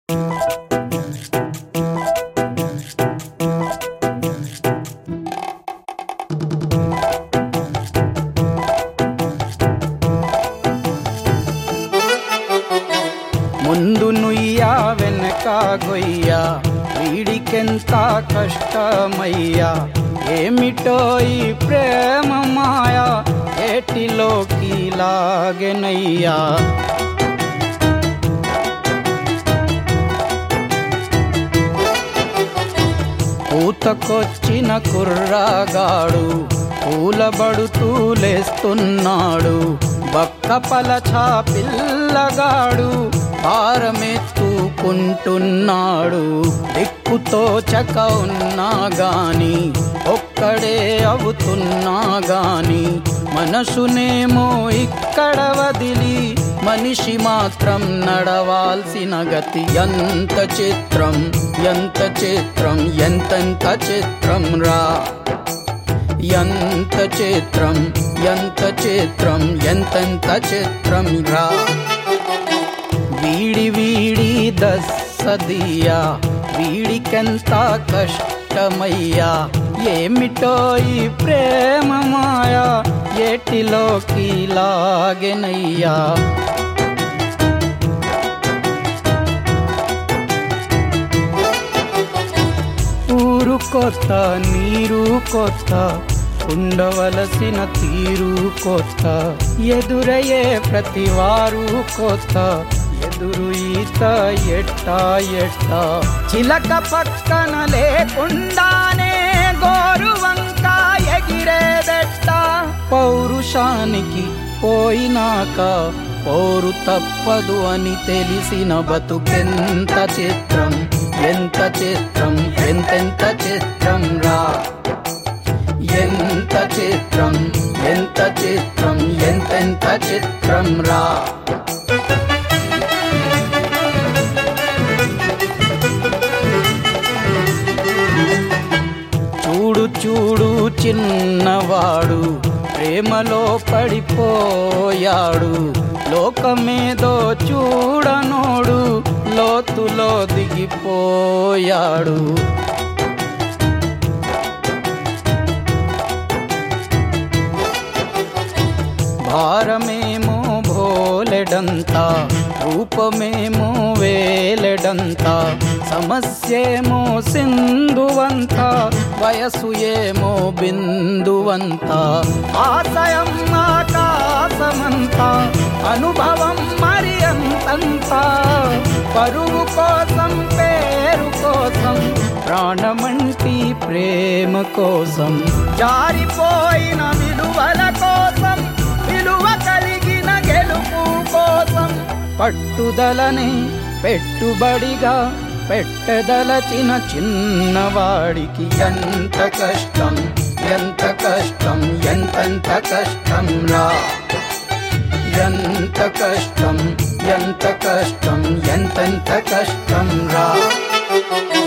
ముందు నుయ్యా వెనక గొయ్యా వీడికెంత కష్టమయ్యా, ఏమిటో ఈ ప్రేమ మాయా ఏటిలోకి లాగెనయ్యా. పూతకొచ్చిన కుర్రాగాడు పూలబడుతూ లేస్తున్నాడు, బక్క పలచా పిల్లగాడు భారమెత్తుకుంటున్నాడు. దిక్కుతో చక ఉన్నా గాని ఒక్కడే అవుతున్నా గాని మనసునేమో ఇక్కడ వదిలి మనిషి మాత్రం నడవాల్సిన గతి. ఎంత చిత్రం ఎంత చిత్రం ఎంతెంత చిత్రం రా, ఎంత చిత్రం ఎంత చిత్రం ఎంతెంత చిత్రం రా. వీడి వీడి దస్సదియా వీడికెంత కష్టమయ్యా, ఏమిటో ఈ ప్రేమ మాయా ఏటిలోకి లాగెనయ్యా. ఊరు కొత్త నీరు కొత్త ఉండవలసిన తీరు కొత్త, ఎదురయ్యే ప్రతివారు కొత్త ఎదురు ఈత ఎట్టా ఎట్టా. చిలక పక్కన లేకుండానే గోరు వంక ఎగిరేదెట్ట, పౌరుషానికి పోయినాక పోరు తప్పదు అని తెలిసిన బతుకెంత చిత్రం ఎంత చిత్రం ఎంతెంత చిత్రం రా. ఎంత చిత్రం ఎంత చిత్రం ఎంతెంత చిత్రం రా. చూడు చూడు చిన్నవాడు ప్రేమలో పడిపోయాడు, లోకమేదో చూడనోడు లోతులో దిగిపోయాడు. భారమేమో భోలెడంతా రూపమేమో వేలెడంతా, సమస్యేమో సింధువంత వయసు ఏమో బిందువంత. ఆశయం ఆకాశమంత అనుభవం మరి అంతంత, పరువు కోసం పేరు కోసం ప్రాణమంటి ప్రేమ కోసం, జారిపోయిన విలువల కోసం విలువ కలిగిన గెలుపు కోసం, పట్టుదలని పెట్టుబడిగా పెట్టదలచిన చిన్నవాడికి ఎంత కష్టం ఎంత కష్టం ఎంతెంత కష్టం రా. ఎంత కష్టం ఎంత కష్టం ఎంతెంత కష్టం రా.